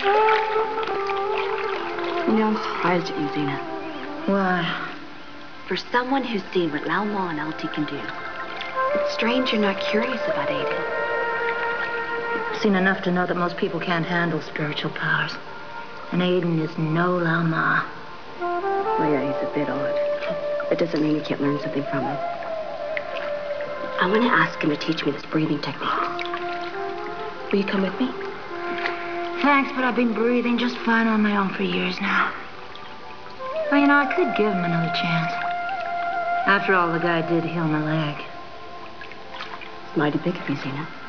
You know, I'm surprised at you, Zena. Why? For someone who's seen what Lao Ma and Alti can do, it's strange you're not curious about Aiden. I've seen enough to know that most people can't handle spiritual powers. And Aiden is no Lao Ma. Well, yeah, he's a bit odd. That doesn't mean you can't learn something from him. I want to ask him to teach me this breathing technique. Will you come with me? Thanks, but I've been breathing just fine on my own for years now. Well, you know, I could give him another chance. After all, the guy did heal my leg. It's mighty big of you, Zena.